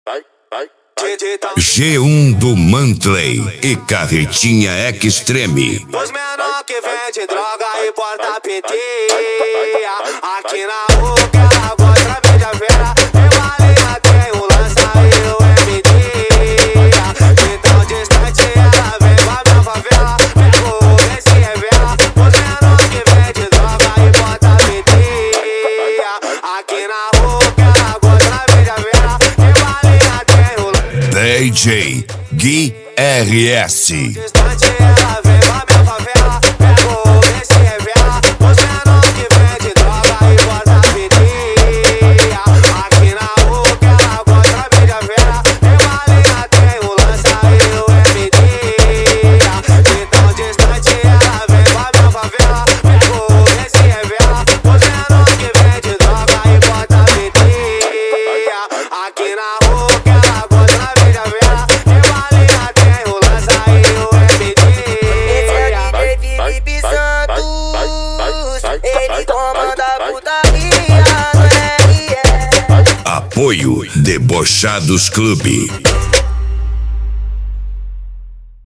G1 do Mantley e Carretinha Extreme. Os menor que vende droga e porta PT. Aqui na rua ela gosta, vende a vera. Revalia tem o lança e o MD. De tão distante ela vem pra minha favela. Pega o rolo e se revela. Os menor que vende droga e porta PT. Aqui na rua ela gosta, vende a vera. Revalia tem o lança. DJ Gui RS. Distante ela vem pra minha favela. Pega o rolo e se revela. Os menor que vende droga e porta PT. Aqui na rua ela gosta, vende a vera. Revalia tem o lança e o MD. De tão distante ela vem pra minha favela. Pega o rolo e se revela. Os menor que vende droga e porta PT. Aqui na rua ela gosta, vende a vera. Revalia tem o lança e o MD. Esse é o DJ Felipe Santos, ele comanda a putaria no RS. Apoio Debochados Clube.